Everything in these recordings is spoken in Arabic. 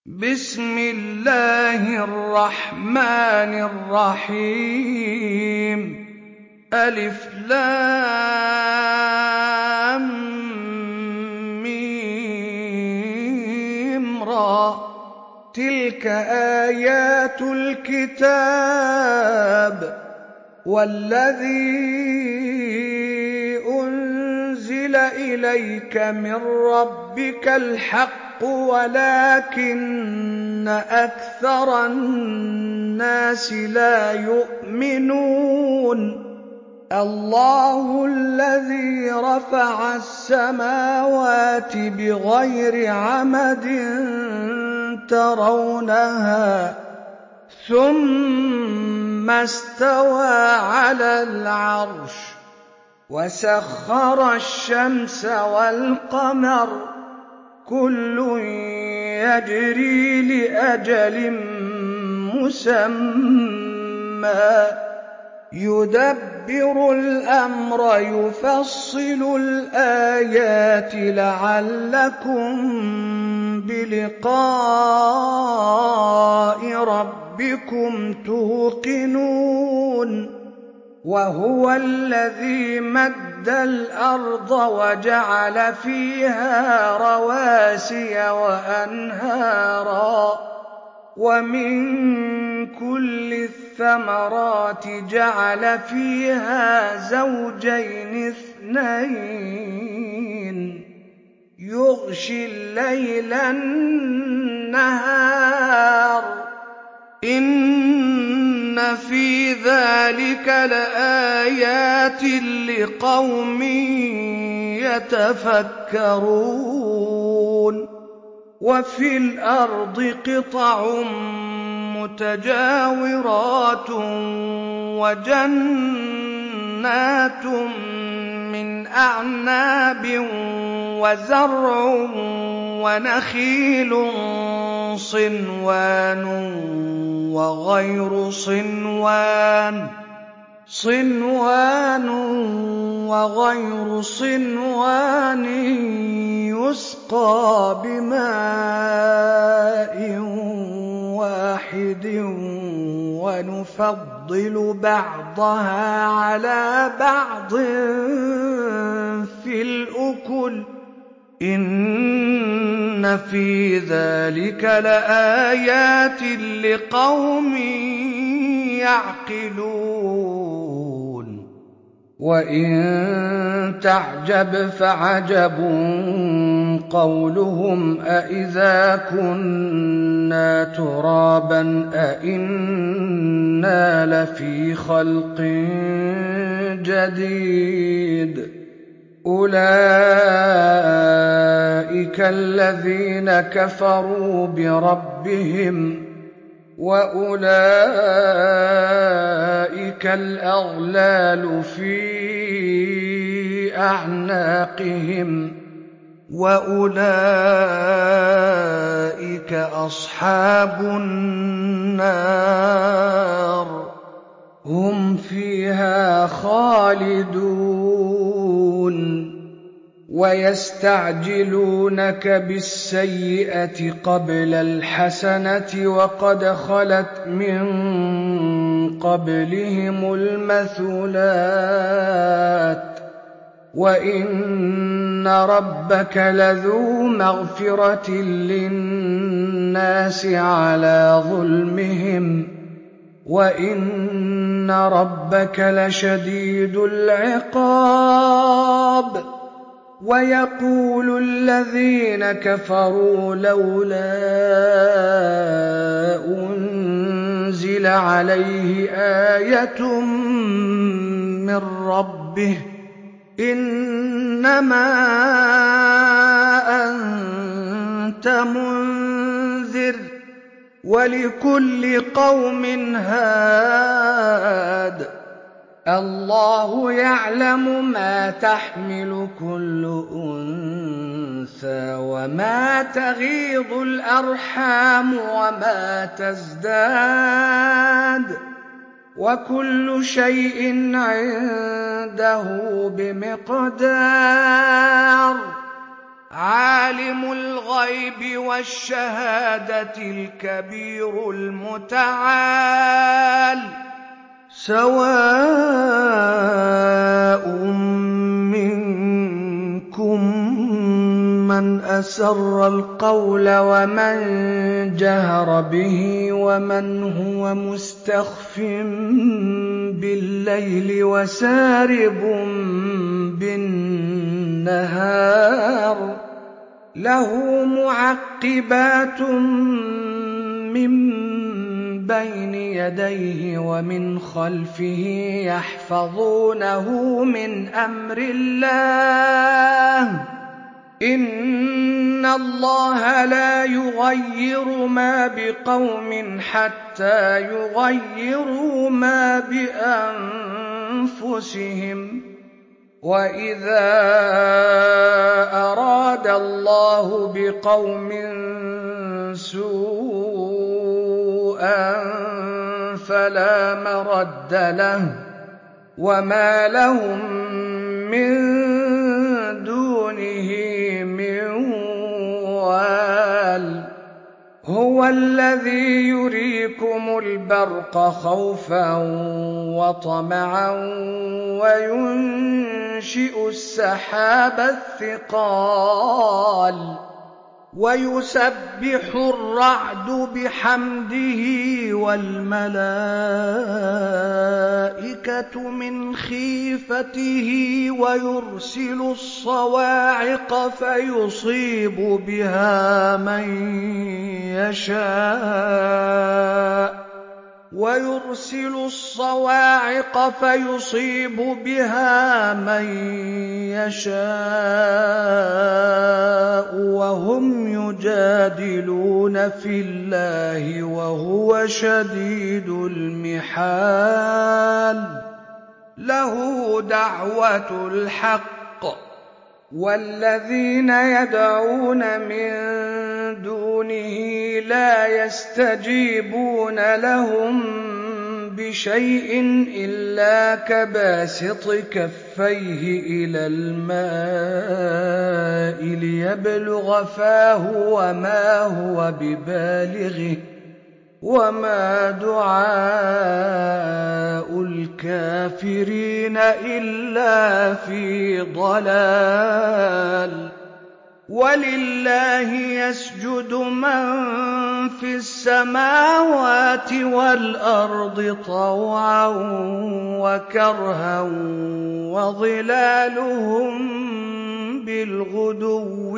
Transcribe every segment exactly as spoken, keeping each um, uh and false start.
بسم الله الرحمن الرحيم ألف لام ميم را تلك آيات الكتاب والذي أنزل إليك من ربك الحق ولكن أكثر الناس لا يؤمنون الله الذي رفع السماوات بغير عمد ترونها ثم استوى على العرش وسخر الشمس والقمر كل يجري لأجل مسمى يدبر الأمر يفصل الآيات لعلكم بلقاء ربكم توقنون وهو الذي مد الأرض وجعل فيها رواسي وأنهارا ومن كل الثمرات جعل فيها زوجين اثنين يغشي الليل النهار إن في ذلك لآيات لقوم يتفكرون وفي الأرض قطع متجاورات وجنات من أعناب وزرع ونخيل صنوان وغير صنوان صنوان وغير صنوان يسقى بماء واحد ونفضل بعضها على بعض في الأكل إن في ذلك لآيات لقوم يعقلون وإن تعجب فعجب قولهم أإذا كنا ترابا أإنا لفي خلق جديد أولئك الذين كفروا بربهم وأولئك الأغلال في أعناقهم وأولئك أصحاب النار هم فيها خالدون ويستعجلونك بالسيئة قبل الحسنة وقد خلت من قبلهم المثلات وإن ربك لذو مغفرة للناس على ظلمهم وإن ربك لشديد العقاب ويقول الذين كفروا لولا أنزل عليه آية من ربه إنما أنت منذر ولكل قوم هاد الله يعلم ما تحمل كل أنثى وما تغيض الأرحام وما تزداد وكل شيء عنده بمقدار عالم الغيب والشهادة الكبير المتعال سواء منكم من أسر القول ومن جهر به ومن هو مستخف بالليل وسارب بالنهار له معقبات من بين يديه ومن خلفه يحفظونه من أمر الله إن الله لا يغير ما بقوم حتى يغيروا ما بأنفسهم وإذا أراد الله بقوم سوءا فلا مرد له وما لهم من دونه من وال هو الذي يريكم البرق خوفا وطمعا وينشئ السحاب الثقال ويسبح الرعد بحمده والملائكة من خيفته ويرسل الصواعق فيصيب بها من يشاء ويرسل الصواعق فيصيب بها من يشاء وهم يجادلون في الله وهو شديد المحال له دعوة الحق والذين يدعون من دونه لا يستجيبون لهم بشيء إلا كباسط كفيه إلى الماء ليبلغ فاه وما هو ببالغه وما دعاء الكافرين إلا في ضلال ولله يسجد من في السماوات والأرض طوعا وكرها وظلالهم بالغدو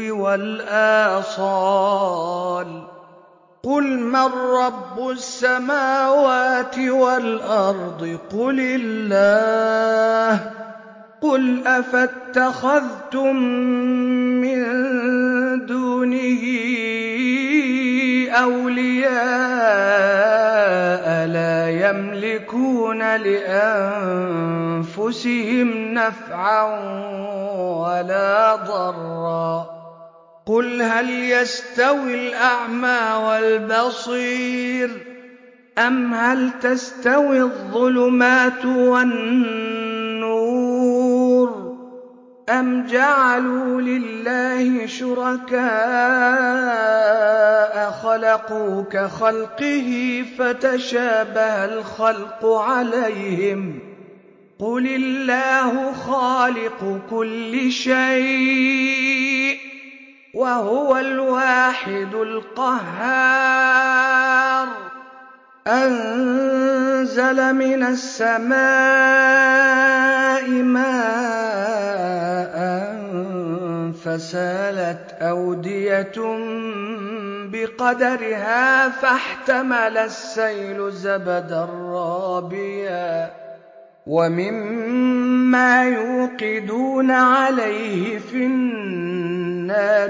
والآصال قل من رب السماوات والأرض قل الله قل أفاتخذتم من دونه أولياء لا يملكون لأنفسهم نفعا ولا ضرا قل هل يستوي الأعمى والبصير أم هل تستوي الظلمات والنور أم جعلوا لله شركاء خلقوا كخلقه فتشابه الخلق عليهم قل الله خالق كل شيء وهو الواحد القهار أنزل من السماء ماء فسالت أودية بقدرها فاحتمل السيل زبدا رابيا ومما يوقدون عليه في النار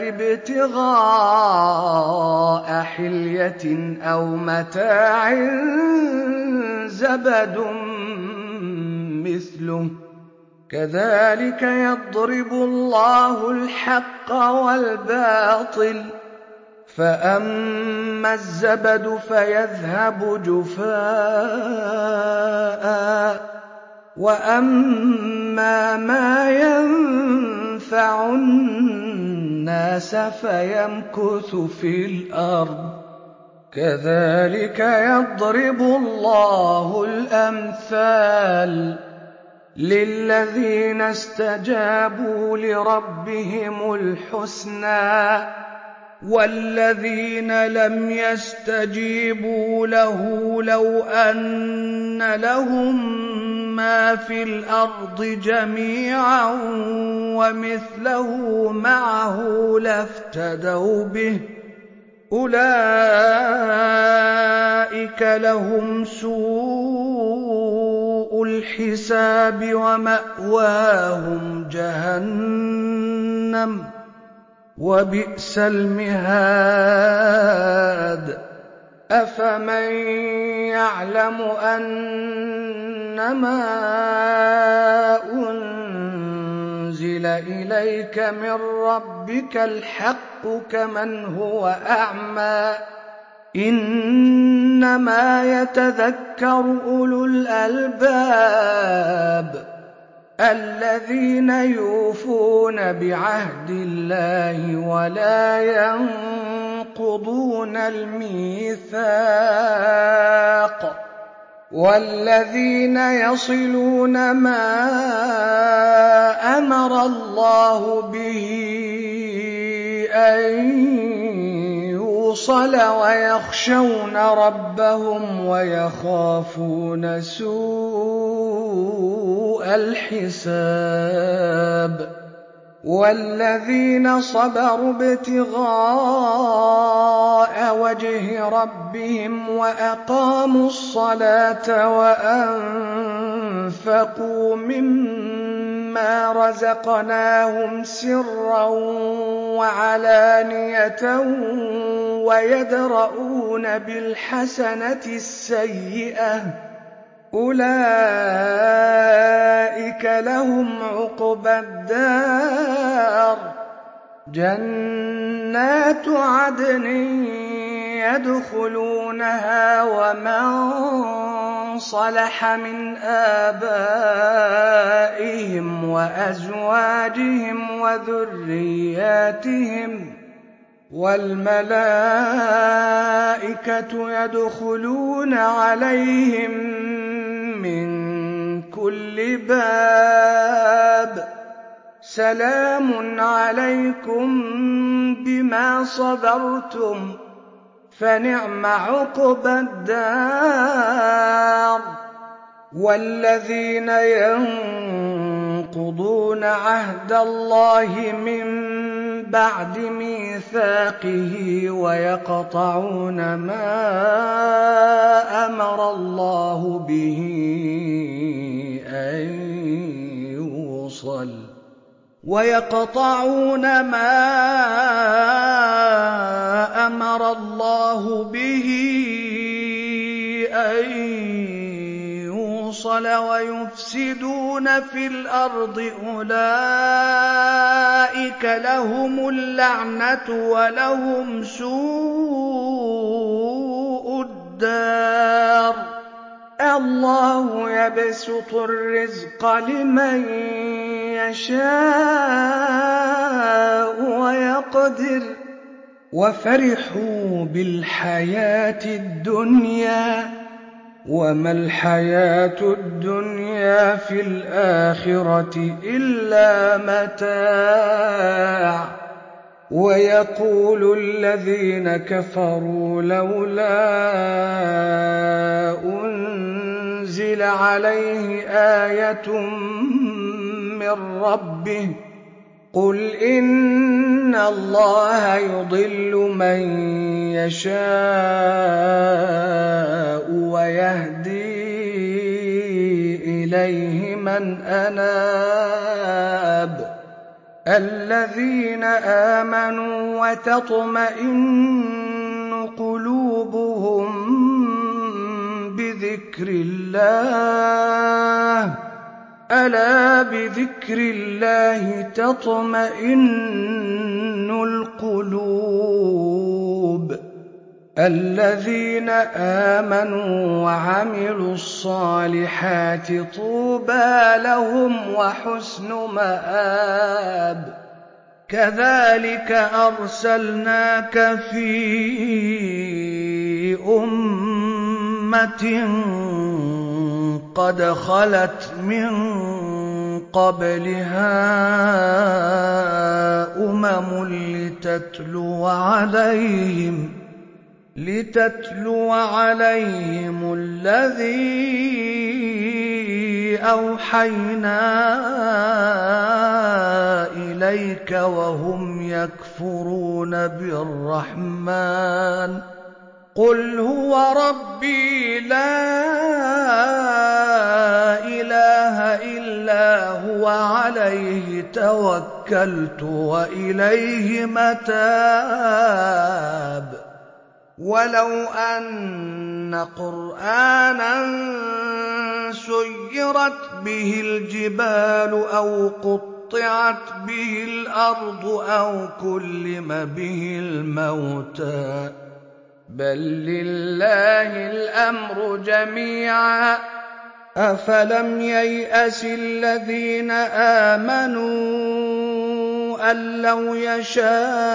ابتغاء حلية أو متاع زبد مثله كذلك يضرب الله الحق والباطل فأما الزبد فيذهب جفاء وأما ما ينفع الناس النَّاسَ فَيَمْكُثُ فِي الْأَرْضِ كَذَلِكَ يَضْرِبُ اللَّهُ الْأَمْثَالَ لِلَّذِينَ اسْتَجَابُوا لِرَبِّهِمُ الْحُسْنَىٰ وَالَّذِينَ لَمْ يَسْتَجِيبُوا لَهُ لَوْ أَنَّ لَهُم مَّا فِي الْأَرْضِ جَمِيعًا وَمِثْلَهُ مَعَهُ لَافْتَدَوْا بِهِ أُولَٰئِكَ لَهُمْ سُوءُ الْحِسَابِ وَمَأْوَاهُمْ جَهَنَّمُ وَبِئْسَ الْمِهَادُ أَفَمَن يَعْلَمُ أَنَّمَا أُنزِلَ إِلَيْكَ مِن رَّبِّكَ الْحَقُّ كَمَنْ هُوَ أَعْمَىٰ إِنَّمَا يَتَذَكَّرُ أُولُو الْأَلْبَابِ الَّذِينَ يُوفُونَ بِعَهْدِ اللَّهِ وَلَا يَنقُضُونَ الْمِيثَاقَ وَالَّذِينَ يَصِلُونَ مَا أَمَرَ اللَّهُ بِهِ أَن يُوصَلَ وَيَخْشَوْنَ رَبَّهُمْ وَيَخَافُونَ سُوءَ الْحِسَابِ وَالَّذِينَ صَبَرُوا ابْتِغَاءَ وَجْهِ رَبِّهِمْ وَأَقَامُوا الصَّلَاةَ وَأَنفَقُوا مِمَّا رَزَقْنَاهُمْ سِرًّا وَعَلَانِيَةً وَيَدْرَءُونَ بِالْحَسَنَةِ السَّيِّئَةَ أُولَٰئِكَ لَهُمْ عُقْبَى الدَّارِ جَنَّاتُ عَدْنٍ يَدْخُلُونَهَا وَمَن صَلَحَ مِنْ آبَائِهِمْ وَأَزْوَاجِهِمْ وَذُرِّيَّاتِهِمْ وَالْمَلَائِكَةُ يَدْخُلُونَ عَلَيْهِم مِّن كُلِّ بَابٍ سَلَامٌ عَلَيْكُم بِمَا صَبَرْتُمْ فَنِعْمَ عُقْبَى الدَّارِ وَالَّذِينَ يَنقُضُونَ عَهْدَ اللَّهِ مِن بَعْدِ مِيثَاقِهِ وَيَقْطَعُونَ مَا أَمَرَ اللَّهُ بِهِ أَن يُوصَلَ وَيَقْطَعُونَ مَا أَمَرَ اللَّهُ بِهِ أَن يُوصَلَ وَيُفْسِدُونَ فِي الْأَرْضِ أُولَٰئِكَ لَهُمُ اللَّعْنَةُ وَلَهُمْ سُوءُ الدَّارِ اللَّهُ يَبْسُطُ الرِّزْقَ لِمَن يَشَاءُ وَيَقْدِرُ وَفَرِحُوا بِالْحَيَاةِ الدُّنْيَا وَمَا الْحَيَاةُ الدُّنْيَا فِي الْآخِرَةِ إِلَّا مَتَاعٌ وَيَقُولُ الَّذِينَ كَفَرُوا لَوْلَا أُنزِلَ عَلَيْهِ آيَةٌ مِّن رَّبِّهِ قُلْ إِنَّ اللَّهَ يُضِلُّ مَن يَشَاءُ وَيَهْدِي إِلَيْهِ مَنْ أَنَابَ الَّذِينَ آمَنُوا وَتَطْمَئِنُّ قُلُوبُهُم بِذِكْرِ اللَّهِ أَلَا بِذِكْرِ اللَّهِ تَطْمَئِنُّ الْقُلُوبُ الَّذِينَ آمَنُوا وَعَمِلُوا الصَّالِحَاتِ طُوبَىٰ لَهُمْ وَحُسْنُ مَآبٍ كذلك أرسلناك في أمة قد خلت من قبلها أمم لتتلو عليهم لتتلو عليهم الذي أوحينا إليك وهم يكفرون بالرحمن قل هو ربي لا إله إلا هو عليه توكلت وإليه متاب ولو أن قرآنا سيرت به الجبال أو قطعت به الأرض أو كلم به الموتى بل لله الأمر جميعا أفلم ييأس الذين آمنوا أن لو يشاء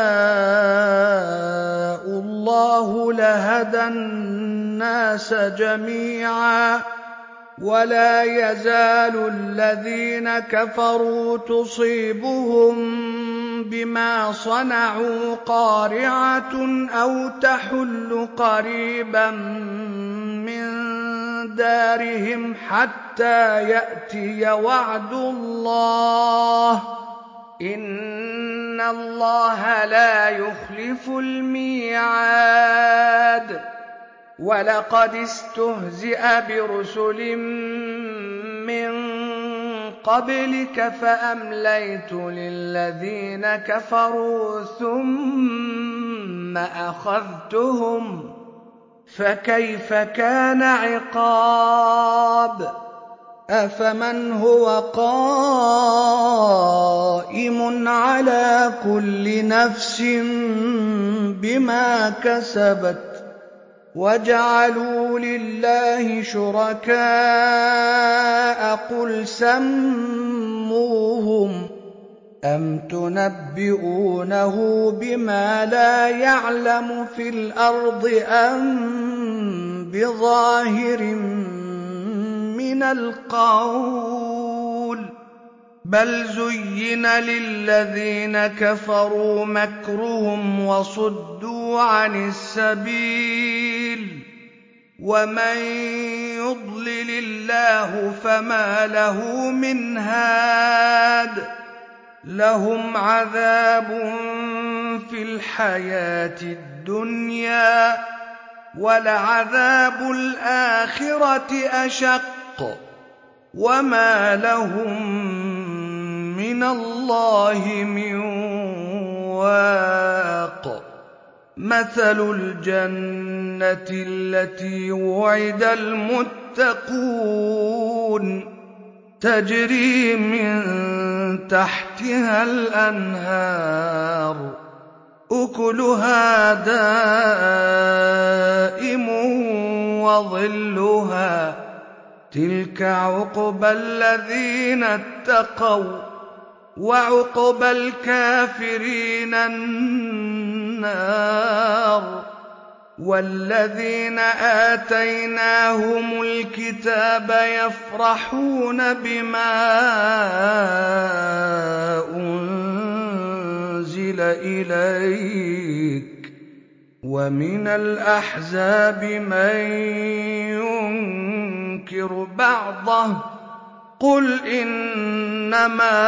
الله لهدى الناس جميعا ولا يزال الذين كفروا تصيبهم بما صنعوا قارعة أو تحل قريبا من دارهم حتى يأتي وعد الله إن الله لا يخلف الميعاد ولقد استهزئ برسل من قبلك فأمليت للذين كفروا ثم أخذتهم فكيف كان عقاب أفمن هو قائم على كل نفس بما كسبت وجعلوا لله شركاء قل سموهم أم تنبئونه بما لا يعلم في الأرض أم بظاهر من القول بل زين للذين كفروا مكرهم وصدوا عن السبيل ومن يضلل الله فما له من هاد لهم عذاب في الحياة الدنيا ولعذاب الآخرة أشق وما لهم من الله من واق مثل الجنة التي وعد المتقون تجري من تحتها الأنهار أكلها دائم وظلها تلك عقبى الذين اتقوا وعقبى الكافرين النار والذين آتيناهم الكتاب يفرحون بما أنزل إليك ومن الأحزاب من ينكر بعضه قل إنما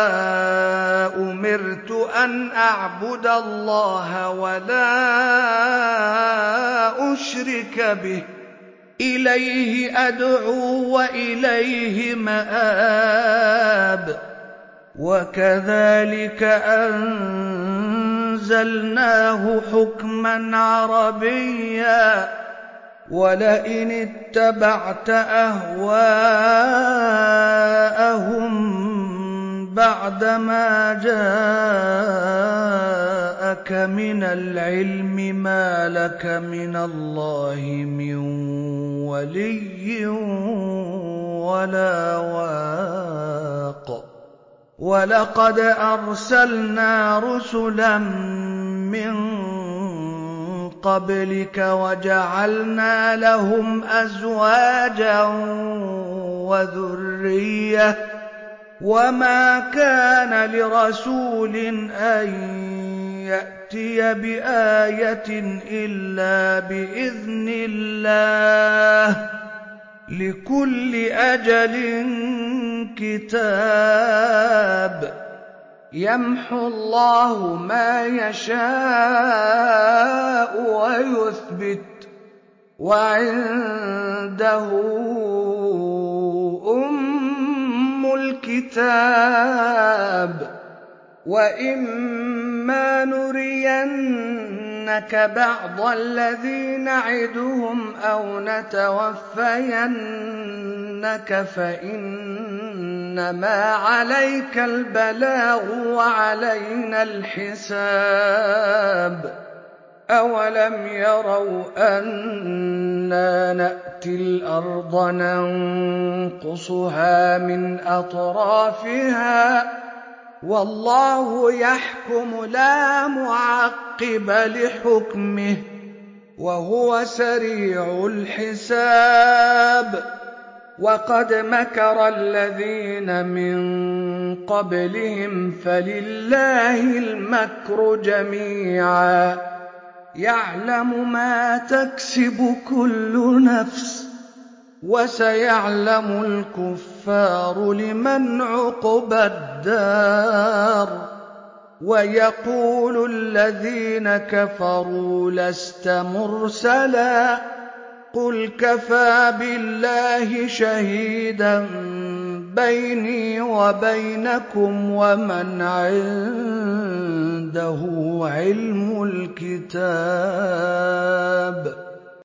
أمرت أن أعبد الله ولا أشرك به إليه أدعو وإليه مآب وكذلك أنزلناه حكما عربيا ولئن اتبعت أهواءهم بعدما جاءك من العلم ما لك من الله من ولي ولا واق وَلَقَدْ أَرْسَلْنَا رُسُلًا مِّن قَبْلِكَ وَجَعَلْنَا لَهُمْ أَزْوَاجًا وَذُرِّيَّةً ۚ وَمَا كَانَ لِرَسُولٍ أَن يَأْتِيَ بِآيَةٍ إِلَّا بِإِذْنِ اللَّهِ ۚ لِكُلِّ أَجَلٍ كِتَابٌ. يَمْحُو اللَّهُ مَا يَشَاءُ وَيُثْبِتُ ۖ وَعِندَهُ أُمُّ الْكِتَابِ. وَإِمَّا نُرِيَنَّكَ بَعْضَ الَّذِي نَعِدُهُمْ أَوْ نَتَوَفَّيَنَّكَ فَإِنَّمَا عَلَيْكَ الْبَلَاغُ وَعَلَيْنَا الْحِسَابُ. أَوَلَمْ يَرَوْا أَنَّا نَأْتِي الْأَرْضَ نَنقُصُهَا مِنْ أَطْرَافِهَا ۚ وَاللَّهُ يَحْكُمُ لَا مُعَقِّبَ لِحُكْمِهِ ۚ وَهُوَ سَرِيعُ الْحِسَابِ. وَقَدْ مَكَرَ الَّذِينَ مِن قَبْلِهِمْ فَلِلَّهِ الْمَكْرُ جَمِيعًا ۖ يَعْلَمُ مَا تَكْسِبُ كُلُّ نَفْسٍ ۗ وَسَيَعْلَمُ الْكُفَّارُ لِمَنْ عُقْبَى الدَّارِ. وَيَقُولُ الَّذِينَ كَفَرُوا لَسْتَ مُرْسَلًا ۚ قُلْ كَفَىٰ بِاللَّهِ شَهِيدًا بَيْنِي وَبَيْنَكُمْ وَمَنْ عِندَهُ عِلْمُ الْكِتَابِ.